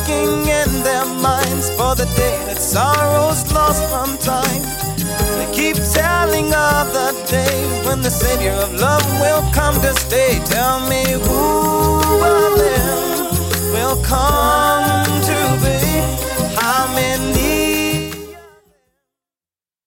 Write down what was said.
aching in their minds for the day that sorrow's lost from time. They keep telling of the day when the Savior of love will come to stay. Tell me who